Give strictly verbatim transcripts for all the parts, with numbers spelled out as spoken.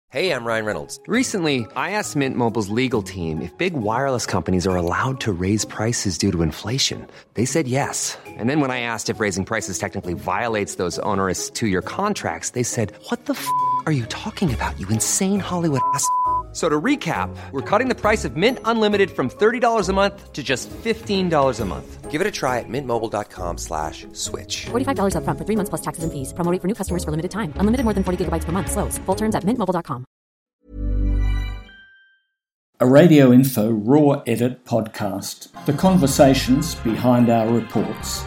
Hey, I'm Ryan Reynolds. Recently, I asked Mint Mobile's legal team if big wireless companies are allowed to raise prices due to inflation. They said yes. And then when I asked if raising prices technically violates those onerous two-year contracts, they said, what the f*** are you talking about, you insane Hollywood ass f- So to recap, we're cutting the price of Mint Unlimited from thirty dollars a month to just fifteen dollars a month. Give it a try at mintmobile.com slash switch. forty-five dollars up front for three months plus taxes and fees. Promo rate for new customers for limited time. Unlimited more than forty gigabytes per month. Slows full terms at mint mobile dot com. A Radio Info Raw Edit podcast. The conversations behind our reports.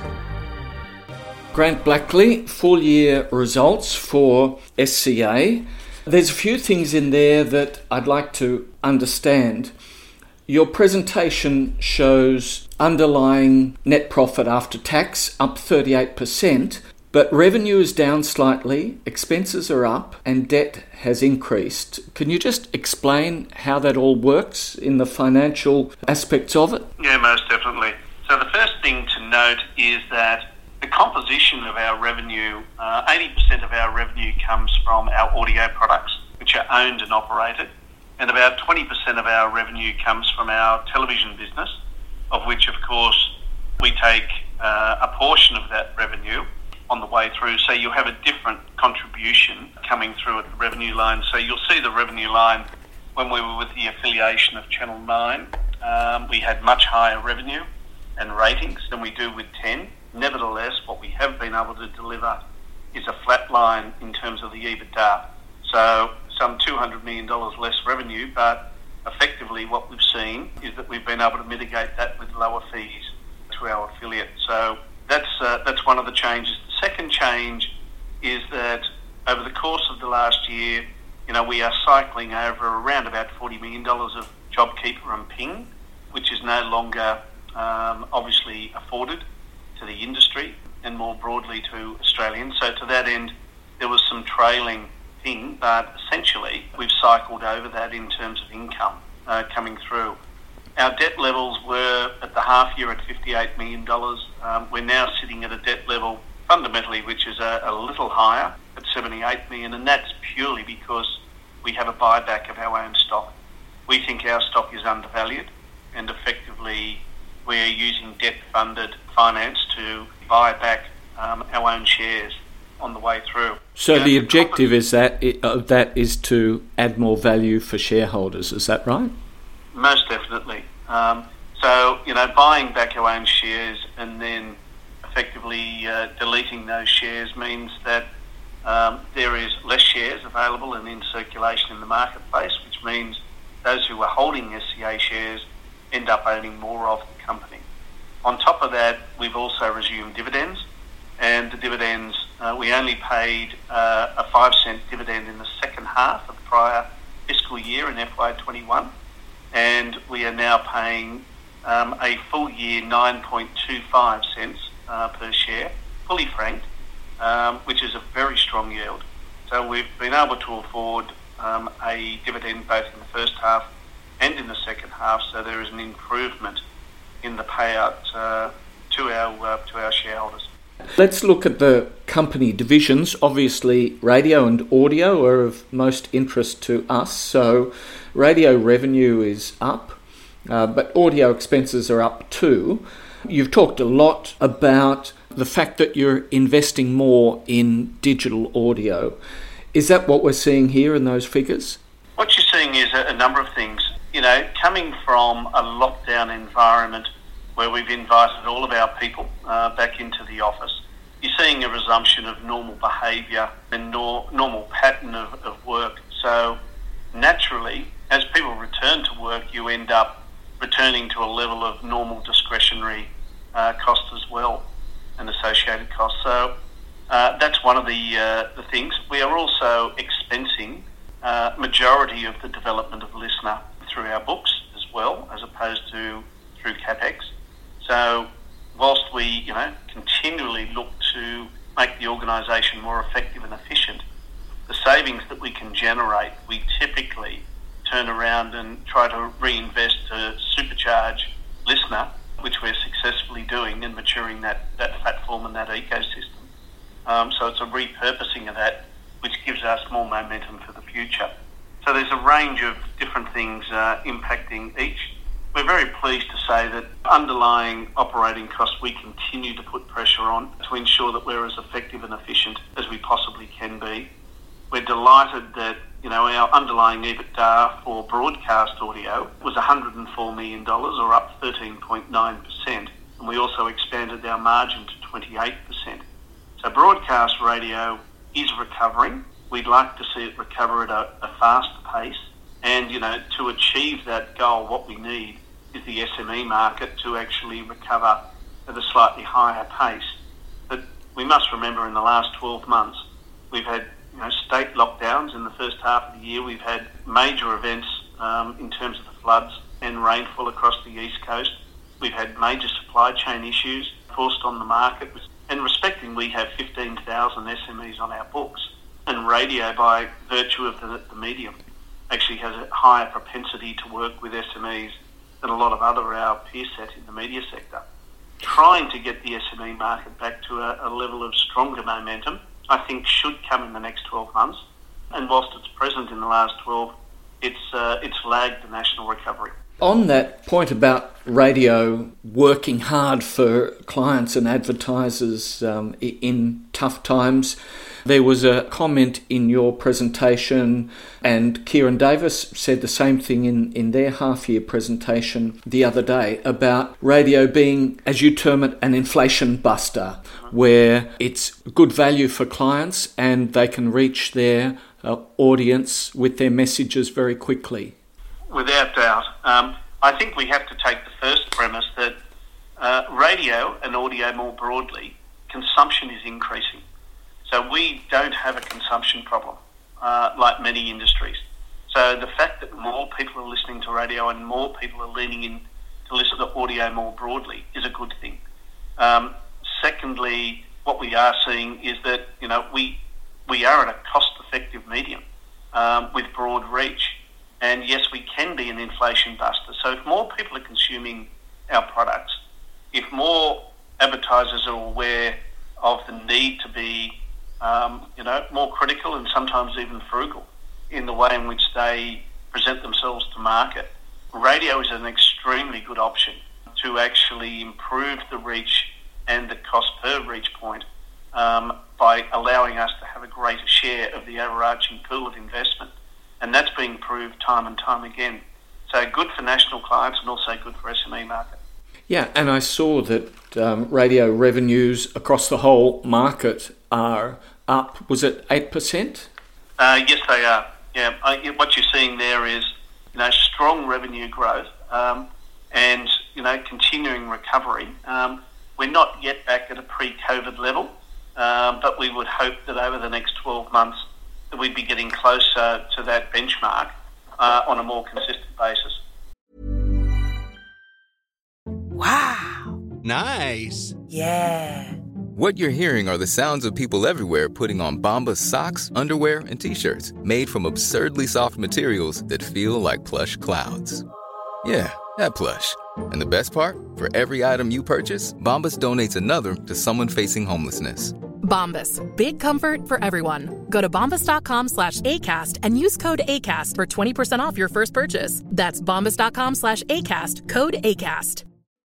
Grant Blackley, full year results for S C A. There's a few things in there that I'd like to understand. Your presentation shows underlying net profit after tax up thirty-eight percent, but revenue is down slightly, expenses are up, and debt has increased. Can you just explain how that all works in the financial aspects of it? Yeah, most definitely. So the first thing to note is that the composition of our revenue, uh, eighty percent of our revenue comes from our audio products, which are owned and operated, and about twenty percent of our revenue comes from our television business, of which, of course, we take uh, a portion of that revenue on the way through. So you have a different contribution coming through at the revenue line. So you'll see the revenue line when we were with the affiliation of Channel nine. Um, we had much higher revenue and ratings than we do with ten. Nevertheless, what we have been able to deliver is a flat line in terms of the EBITDA. So some two hundred million dollars less revenue, but effectively what we've seen is that we've been able to mitigate that with lower fees to our affiliate. So that's uh, that's one of the changes. The second change is that over the course of the last year, you know, we are cycling over around about forty million dollars of JobKeeper and Ping, which is no longer um, obviously afforded to the industry and more broadly to Australians. So to that end, there was some trailing thing, but essentially we've cycled over that in terms of income uh, coming through. Our debt levels were at the half year at fifty-eight million dollars. Um, we're now sitting at a debt level fundamentally which is a, a little higher at seventy-eight million dollars, and that's purely because we have a buyback of our own stock. We think our stock is undervalued, and effectively we are using debt-funded finance to buy back um, our own shares on the way through. So you know, the objective is that uh, that is to add more value for shareholders, is that right? Most definitely. Um, so, you know, buying back our own shares and then effectively uh, deleting those shares means that um, there is less shares available and in circulation in the marketplace, which means those who are holding S C A shares end up owning more of the company. On top of that, we've also resumed dividends, and the dividends, uh, we only paid uh, a five cent dividend in the second half of the prior fiscal year in F Y twenty-one, and we are now paying um, a full year nine point two five cents uh, per share, fully franked, um, which is a very strong yield. So we've been able to afford um, a dividend both in the first half and in the second half, so there is an improvement in the payout uh, to our uh, to our shareholders. Let's look at the company divisions. Obviously, radio and audio are of most interest to us. So radio revenue is up, uh, but audio expenses are up too. You've talked a lot about the fact that you're investing more in digital audio. Is that what we're seeing here in those figures? What you're seeing is a, a number of things. You know, coming from a lockdown environment where we've invited all of our people uh, back into the office, you're seeing a resumption of normal behaviour and nor- normal pattern of, of work. So naturally, as people return to work, you end up returning to a level of normal discretionary uh, cost as well and associated costs. So uh, that's one of the uh, the things. We are also expensing uh, majority of the development of Listener through our books as well, as opposed to through CapEx. So whilst we, you know, continually look to make the organisation more effective and efficient, the savings that we can generate, we typically turn around and try to reinvest to supercharge Listener, which we're successfully doing and maturing that, that platform and that ecosystem. Um, so it's a repurposing of that, which gives us more momentum for the future. So there's a range of different things uh, impacting each. We're very pleased to say that underlying operating costs we continue to put pressure on to ensure that we're as effective and efficient as we possibly can be. We're delighted that, you know, our underlying EBITDA for broadcast audio was one hundred four million dollars, or up thirteen point nine percent, and we also expanded our margin to twenty-eight percent. So broadcast radio is recovering. We'd like to see it recover at a, a faster pace, and, you know, to achieve that goal, what we need is the S M E market to actually recover at a slightly higher pace. But we must remember, in the last twelve months, we've had, you know, state lockdowns in the first half of the year. We've had major events um, in terms of the floods and rainfall across the East Coast. We've had major supply chain issues forced on the market. And respecting, we have fifteen thousand S M Es on our books. And radio, by virtue of the, the medium, actually has a higher propensity to work with S M Es than a lot of other our peer set in the media sector. Trying to get the S M E market back to a, a level of stronger momentum, I think, should come in the next twelve months. And whilst it's present in the last twelve, it's uh, it's lagged the national recovery. On that point about radio working hard for clients and advertisers um, in tough times, there was a comment in your presentation, and Kieran Davis said the same thing in, in their half-year presentation the other day, about radio being, as you term it, an inflation buster, where it's good value for clients and they can reach their uh, audience with their messages very quickly. Without doubt. Um, I think we have to take the first premise that uh, radio and audio more broadly, consumption is increasing. So we don't have a consumption problem uh, like many industries. So the fact that more people are listening to radio and more people are leaning in to listen to audio more broadly is a good thing. Um, secondly, what we are seeing is that, you know, we we are at a cost-effective medium um, with broad reach. And yes, we can be an inflation buster. So if more people are consuming our products, if more advertisers are aware of the need to be, um, you know, more critical and sometimes even frugal in the way in which they present themselves to market, radio is an extremely good option to actually improve the reach and the cost per reach point um, by allowing us to have a greater share of the overarching pool of investment. And that's being proved time and time again. So good for national clients and also good for S M E market. Yeah, and I saw that um, radio revenues across the whole market are up. Was it eight percent? Uh, yes, they are. Yeah, I, what you're seeing there is, you know, strong revenue growth um, and, you know, continuing recovery. Um, we're not yet back at a pre-COVID level, uh, but we would hope that over the next twelve months that we'd be getting closer to that benchmark uh, on a more consistent basis. Wow. Nice. Yeah. What you're hearing are the sounds of people everywhere putting on Bombas socks, underwear, and T-shirts made from absurdly soft materials that feel like plush clouds. Yeah, that plush. And the best part? For every item you purchase, Bombas donates another to someone facing homelessness. Bombas. Big comfort for everyone. Go to bombas.com slash ACAST and use code ACAST for twenty percent off your first purchase. That's bombas.com slash ACAST. Code ACAST.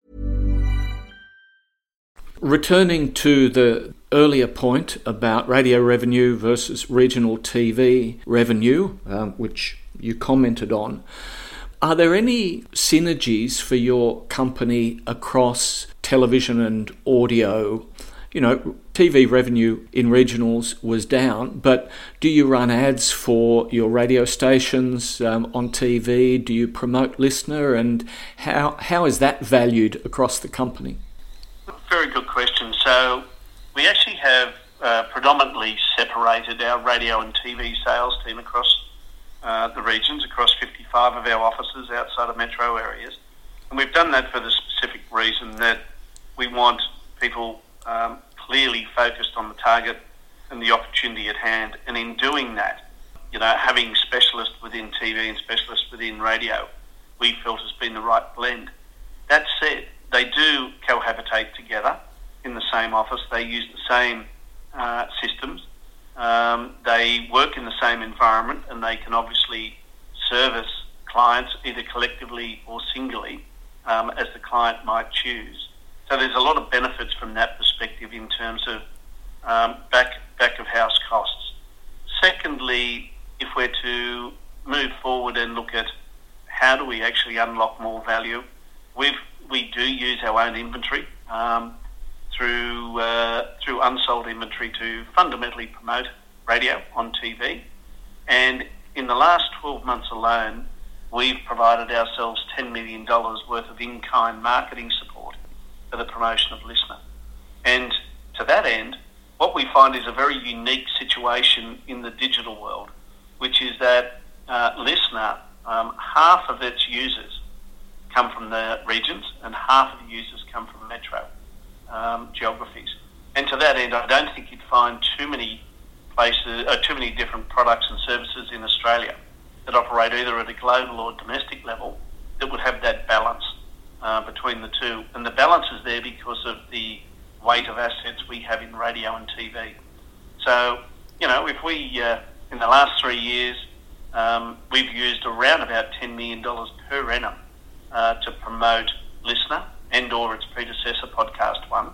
Returning to the earlier point about radio revenue versus regional T V revenue, um, which you commented on, are there any synergies for your company across television and audio? You know, T V revenue in regionals was down, but do you run ads for your radio stations um, on T V? Do you promote LiSTNR, and how how is that valued across the company? Very good question. So we actually have uh, predominantly separated our radio and T V sales team across uh, the regions, across fifty-five of our offices outside of metro areas. And we've done that for the specific reason that we want people um, clearly focused on the target and the opportunity at hand. And in doing that, you know, having specialists within T V and specialists within radio, we felt has been the right blend. That said, they do cohabitate together in the same office. They use the same uh, systems. Um, they work in the same environment, and they can obviously service clients either collectively or singly, um, as the client might choose. So there's a lot of benefits from that perspective in terms of um, back back of house costs. Secondly, if we're to move forward and look at how do we actually unlock more value, we've we do use our own inventory um, through uh, through unsold inventory to fundamentally promote radio on T V. And in the last twelve months alone, we've provided ourselves ten million dollars worth of in-kind marketing support for the promotion of Listener. And to that end, what we find is a very unique situation in the digital world, which is that uh, Listener, um, half of its users come from the regions and half of the users come from metro um, geographies. And to that end, I don't think you'd find too many places, uh, too many different products and services in Australia that operate either at a global or domestic level that would have that balance uh, between the two. And the balance is there because of the weight of assets we have in radio and T V. So, you know, if we, uh, in the last three years, um, we've used around about ten million dollars per annum uh, to promote Listener and or its predecessor, Podcast One,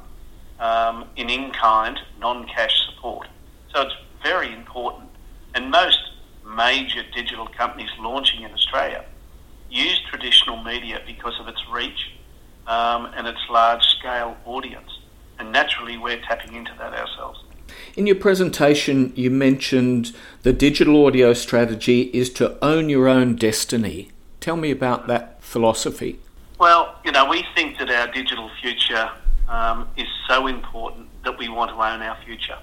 um, in in-kind, non-cash support. So it's very important. And most major digital companies launching in Australia use traditional media because of its reach um, and its large-scale audience. And naturally, we're tapping into that ourselves. In your presentation, you mentioned the digital audio strategy is to own your own destiny. Tell me about that philosophy. Well, you know, we think that our digital future um, is so important that we want to own our future.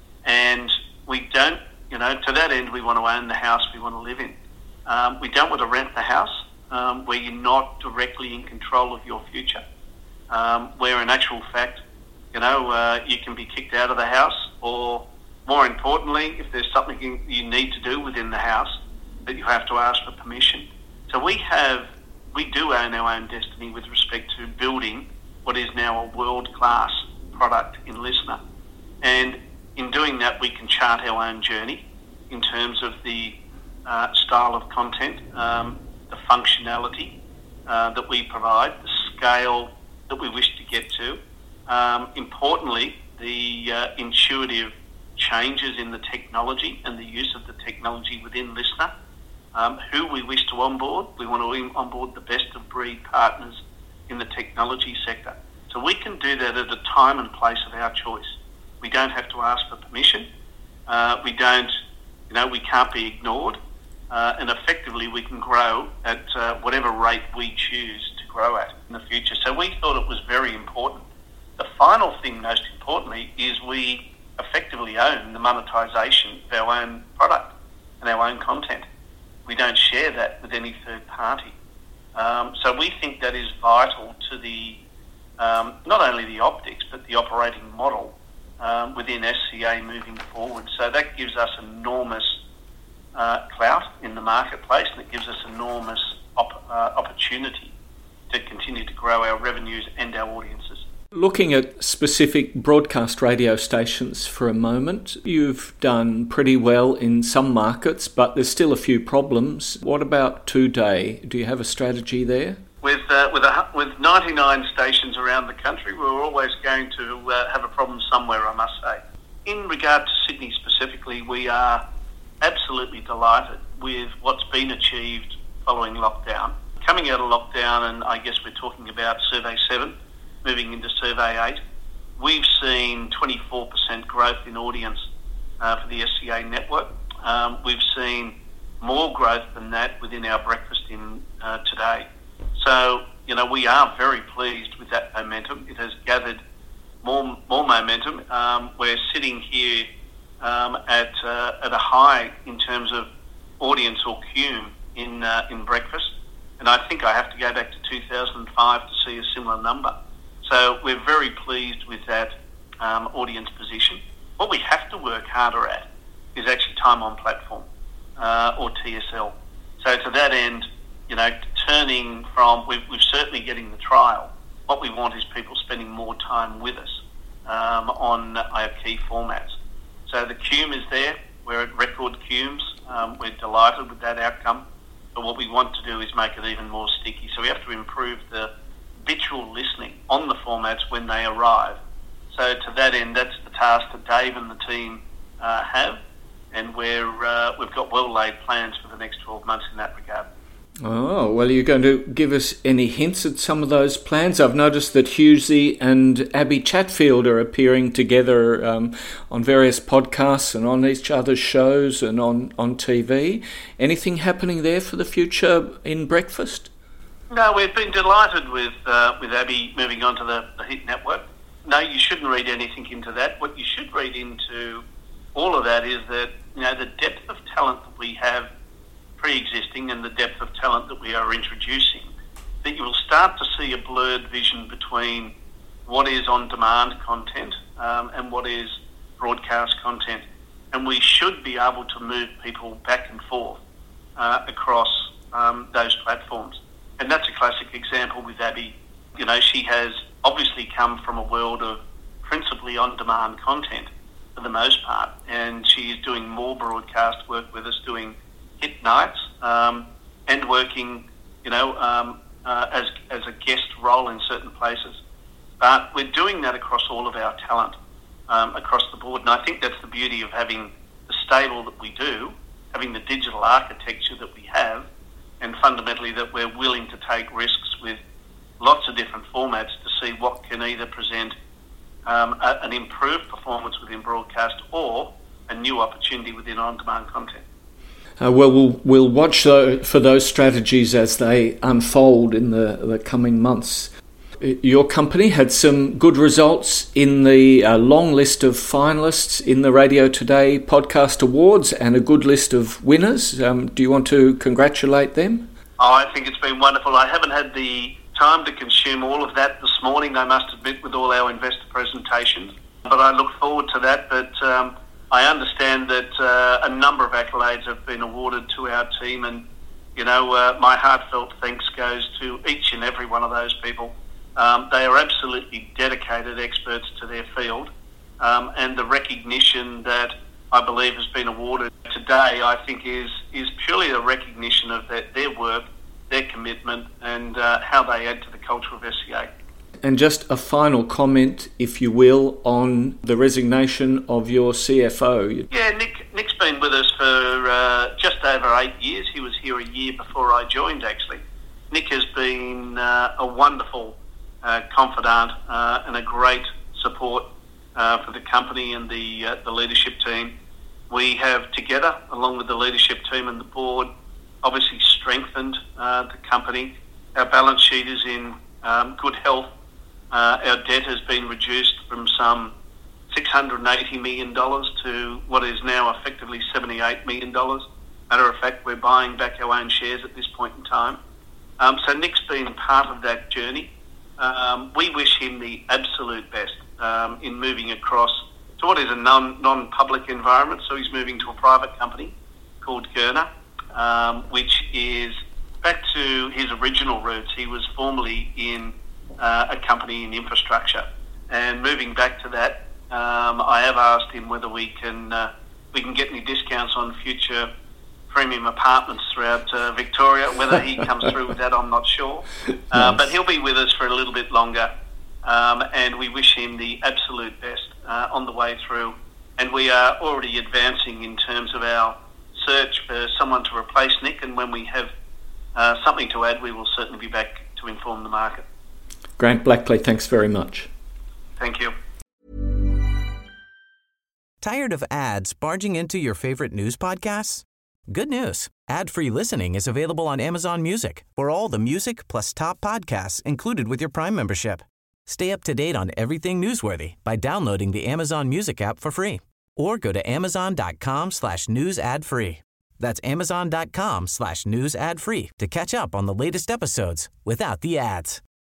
And we don't, you know, to that end, we want to own the house we want to live in. Um, we don't want to rent the house um, where you're not directly in control of your future, um, where in actual fact, you know, uh, you can be kicked out of the house, or more importantly, if there's something you, you need to do within the house, that you have to ask for permission. So we have, we do own our own destiny with respect to building what is now a world-class product in Listener. And in doing that, we can chart our own journey in terms of the uh, style of content, um, the functionality uh, that we provide, the scale that we wish to get to. Um, importantly, the uh, intuitive changes in the technology and the use of the technology within Listener. Um, who we wish to onboard. We want to onboard the best of breed partners in the technology sector. So we can do that at a time and place of our choice. We don't have to ask for permission. Uh, we don't, you know, we can't be ignored. Uh, and effectively we can grow at uh, whatever rate we choose to grow at in the future. So we thought it was very important. The final thing, most importantly, is we effectively own the monetisation of our own product and our own content. We don't share that with any third party. Um, so we think that is vital to the, um, not only the optics, but the operating model um, within S C A moving forward. So that gives us enormous uh, clout in the marketplace, and it gives us enormous op- uh, opportunity to continue to grow our revenues and our audiences. Looking at specific broadcast radio stations for a moment, you've done pretty well in some markets, but there's still a few problems. What about Today? Do you have a strategy there? With uh, with, a, with ninety-nine stations around the country, we're always going to uh, have a problem somewhere, I must say. In regard to Sydney specifically, we are absolutely delighted with what's been achieved following lockdown. Coming out of lockdown, and I guess we're talking about Survey seven, moving into Survey eight, we've seen twenty-four percent growth in audience uh, for the S C A network. Um, we've seen more growth than that within our breakfast in uh, Today. So, you know, we are very pleased with that momentum. It has gathered more more momentum. Um, we're sitting here um, at uh, at a high in terms of audience or cume in uh, in breakfast, and I think I have to go back to two thousand five to see a similar number. So we're very pleased with that um, audience position. What we have to work harder at is actually time on platform, uh, or T S L. So to that end, you know, turning from, we've, we're certainly getting the trial. What we want is people spending more time with us um, on our key formats. So the cume is there. We're at record cumes. Um, we're delighted with that outcome. But what we we want to do is make it even more sticky. So we have to improve the habitual listening on the formats when they arrive. So to that end, that's the task that Dave and the team uh, have, and we're, uh, we've got well-laid plans for the next twelve months in that regard. Oh, well, are you going to give us any hints at some of those plans? I've noticed that Hughesy and Abby Chatfield are appearing together um, on various podcasts and on each other's shows and on, on T V. Anything happening there for the future in breakfast? No, we've been delighted with uh, with Abby moving on to the, the Hit Network. No, you shouldn't read anything into that. What you should read into all of that is that, you know, the depth of talent that we have pre-existing and the depth of talent that we are introducing, that you will start to see a blurred vision between what is on-demand content um, and what is broadcast content. And we should be able to move people back and forth uh, across um, those platforms. And that's a classic example with Abby. You know, she has obviously come from a world of principally on-demand content for the most part, and she is doing more broadcast work with us, doing hit nights, um, and working, you know, um, uh, as as a guest role in certain places. But we're doing that across all of our talent, um, across the board. And I think that's the beauty of having the stable that we do, having the digital architecture that we have, and fundamentally that we're willing to take risks with lots of different formats to see what can either present um, a, an improved performance within broadcast or a new opportunity within on-demand content. Uh, well, we'll we'll watch the, for those strategies as they unfold in the, the coming months. Your company had some good results in the uh, long list of finalists in the Radio Today Podcast Awards and a good list of winners. Um, do you want to congratulate them? Oh, I think it's been wonderful. I haven't had the time to consume all of that this morning, I must admit, with all our investor presentations. But I look forward to that. But um, I understand that uh, a number of accolades have been awarded to our team, and, you know, uh, my heartfelt thanks goes to each and every one of those people. Um, they are absolutely dedicated experts to their field, um, and the recognition that I believe has been awarded today, I think, is is purely a recognition of their, their work, their commitment, and uh, how they add to the culture of S C A. And just a final comment, if you will, on the resignation of your C F O. Yeah, Nick, Nick's been with us for uh, just over eight years. He was here a year before I joined, actually. Nick has been uh, a wonderful uh, confidant uh, and a great support uh, for the company and the uh, the leadership team. We have together, along with the leadership team and the board, obviously strengthened uh, the company. Our balance sheet is in um, good health. Uh, our debt has been reduced from some six hundred eighty million dollars to what is now effectively seventy-eight million dollars. Matter of fact, we're buying back our own shares at this point in time. Um, so Nick's been part of that journey. Um, we wish him the absolute best um, in moving across to what is a non, non-public environment. So he's moving to a private company called Gurner, um, which is back to his original roots. He was formerly in Uh, a company in infrastructure, and moving back to that, um, I have asked him whether we can uh, we can get any discounts on future premium apartments throughout uh, Victoria. Whether he comes through with that, I'm not sure, uh, nice. But he'll be with us for a little bit longer, um, and we wish him the absolute best uh, on the way through. And we are already advancing in terms of our search for someone to replace Nick, and when we have uh, something to add, we will certainly be back to inform the market. Grant Blackley, thanks very much. Thank you. Tired of ads barging into your favorite news podcasts? Good news. Ad-free listening is available on Amazon Music for all the music plus top podcasts included with your Prime membership. Stay up to date on everything newsworthy by downloading the Amazon Music app for free or go to amazon.com slash news ad free. That's amazon.com slash news ad free to catch up on the latest episodes without the ads.